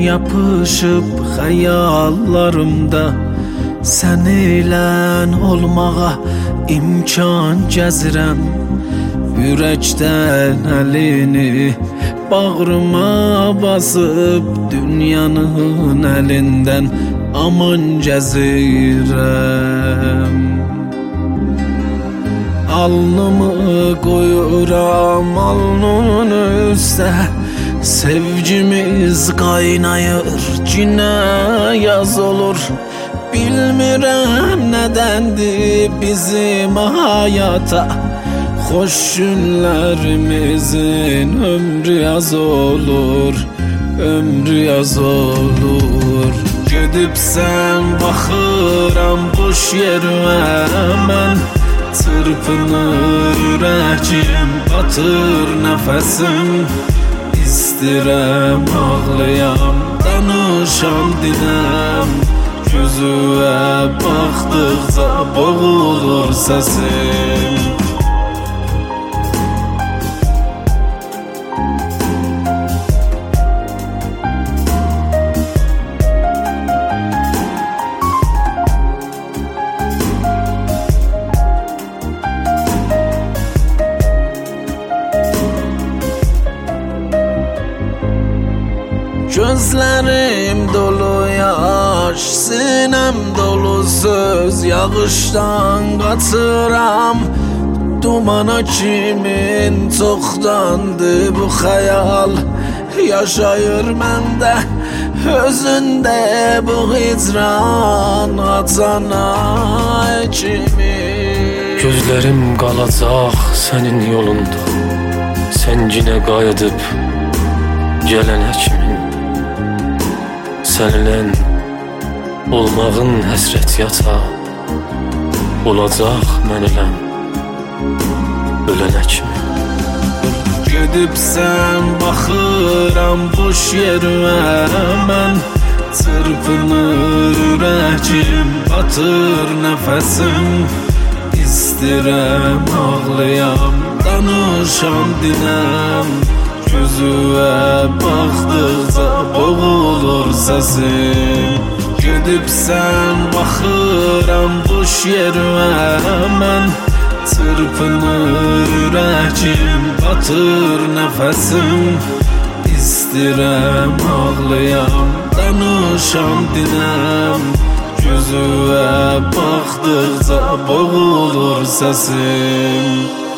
yapışıb xəyallarımda, sən eylən olmağa imkan gəzirəm. Ürəkdən əlini bağrıma basıb, dünyanın əlindən aman gəzirəm. Alnımı qoyuram alnının üstə, sevgimiz qaynayır, cinə yaz olur. Bilmirəm nədəndir bizim hayata, xoş günlərimizin ömrü yaz olur, ömrü yaz olur. Gedibsən baxıram boş yerimə mən, çırpınır ürəkim, batır nəfəsim. İstirəm ağlayam, danışam dinəm, gözüvə baxdıqca boğulur səsim. Gözlərim dolu yaş, sinəm dolu söz, yağışdan qaçıram. Dumana kimin çoxdandı bu xəyal, yaşayır məndə, özündə bu hicran açana kimi. Gözlərim qalacaq sənin yolunda, sən yenə qayıdıb gələnə kimi. Səninlə olmağın həsrət yata, olacaq məniləm ölənə kimi. Gedibsən baxıram boş yerimə mən, çırpınır ürəkim, batır nəfəsim. İstirəm ağlayam, danışam dinəm, gözüvə baxdıqca boğulur səsim. Gedibsən baxıram boş yerimə mən, çırpınır ürəkim, batır nəfəsim. İstirəm ağlayam, danışam dinəm, gözüvə baxdıqca boğulur səsim.